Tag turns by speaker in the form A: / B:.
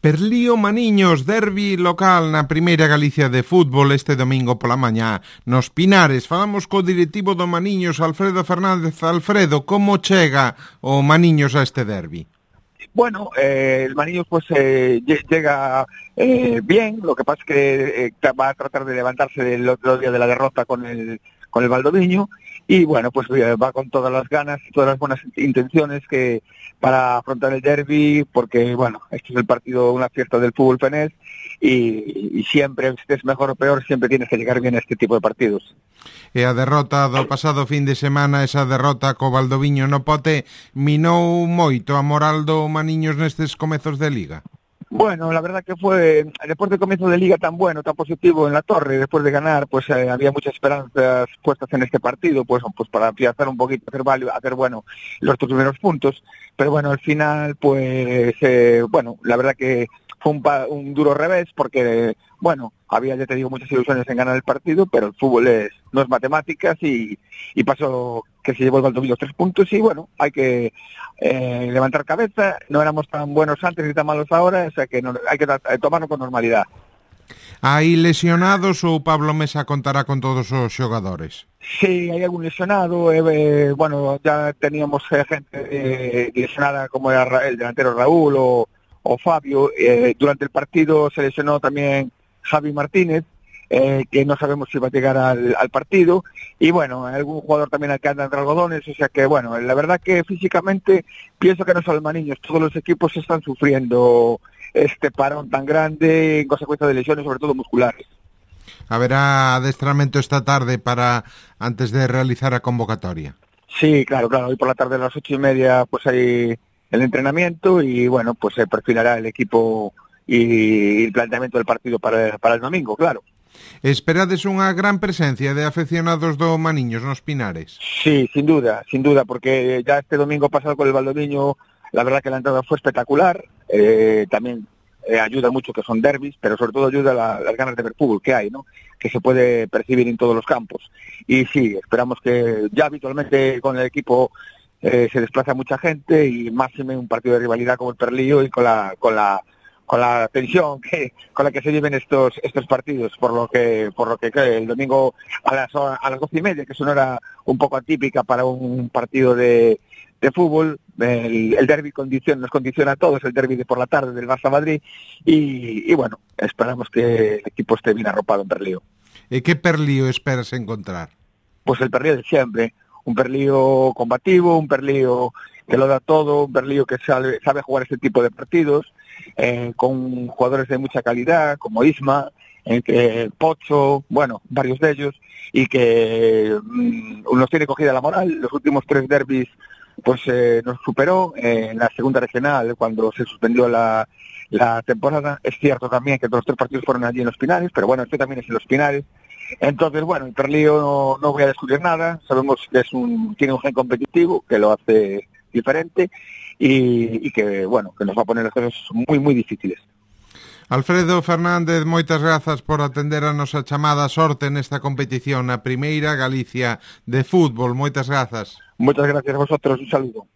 A: Perlío Maniños, derbi local na Primeira Galicia de fútbol este domingo pola mañá. Nos Pinares falamos co directivo do Maniños, Alfredo Fernández. Alfredo, como chega o Maniños a este derbi?
B: Bueno, el Maniños pues llega bien, lo que pasa es que va a tratar de levantarse del otro día de la derrota con el Valdoviño y bueno, pues va con todas las ganas, todas las buenas intenciones que para afrontar el derbi, porque bueno, este es el partido, una fiesta del fútbol fenés y siempre, estés mejor o peor, siempre tienes que llegar bien a este tipo de partidos.
A: E a derrota do pasado fin de semana, esa derrota co Valdoviño no Pote, minou moito a moral do Maniños nestes comezos de Liga?
B: Bueno, la verdad que fue, después del comienzo de Liga tan bueno, tan positivo en la Torre, después de ganar, pues había muchas esperanzas puestas en este partido, pues para afianzar un poquito, hacer bueno los dos primeros puntos, pero bueno, al final, pues, bueno, la verdad que fue un duro revés, porque, bueno, había, ya te digo, muchas ilusiones en ganar el partido, pero el fútbol no es matemáticas y pasó que se llevó el Valdoviño 3 puntos y bueno, hay que levantar cabeza, no éramos tan buenos antes ni tan malos ahora, o sea que hay que tomarlo con normalidad.
A: Hai lesionados ou Pablo Mesa contará con todos os xogadores?
B: Sí, hay algún lesionado, bueno, ya teníamos gente lesionada como era el delantero Raúl o Fabio, durante el partido se lesionó también Javi Martínez, que no sabemos si va a llegar al partido, y bueno, algún jugador también al que anda entre algodones, o sea que bueno, la verdad que físicamente pienso que no solo el Maniños, todos los equipos están sufriendo este parón tan grande en consecuencia de lesiones, sobre todo musculares.
A: Haberá adestramento esta tarde antes de realizar a convocatoria.
B: Sí, claro, hoy por la tarde a las 8:30 pues hay el entrenamiento y bueno, pues se perfilará el equipo y el planteamiento del partido para el domingo, claro.
A: Esperades unha gran presencia de afeccionados do Maniños nos Pinares?
B: Sí, sin duda, porque ya este domingo pasado con el Valdoviño, la verdad que la entrada fue espectacular, también ayuda mucho que son derbis, pero sobre todo ayuda las ganas de ver fútbol que hay, ¿no? Que se puede percibir en todos los campos. Y sí, esperamos que ya habitualmente con el equipo se desplaza mucha gente y máxime un partido de rivalidad como el Perlío y con la tensión con la que se viven estos partidos, por lo que el domingo a las 12:30, que es una hora un poco atípica para un partido de fútbol, el derbi nos condiciona a todos, el derbi de por la tarde del Barça Madrid y bueno, esperamos que el equipo esté bien arropado en Perlío.
A: ¿Y qué Perlío esperas encontrar?
B: Pues el Perlío de siempre, un Perlío combativo, un Perlío que lo da todo, un Perlío que sabe jugar este tipo de partidos, con jugadores de mucha calidad, como Isma, Pocho, bueno, varios de ellos, y que nos tiene cogida la moral. Los últimos 3 derbis pues nos superó en la segunda regional cuando se suspendió la temporada. Es cierto también que todos los 3 partidos fueron allí en Los Pinares, pero bueno, este también es en Los Pinares. Entonces, bueno, el Perlío no voy a descubrir nada, sabemos que tiene un gen competitivo que lo hace diferente y que, bueno, que nos va a poner las cosas muy, muy difíciles.
A: Alfredo Fernández, moitas grazas por atender a nosa chamada. Sorte nesta competición, a Primeira Galicia de fútbol. Moitas grazas.
B: Muchas gracias a vosotros, un saludo.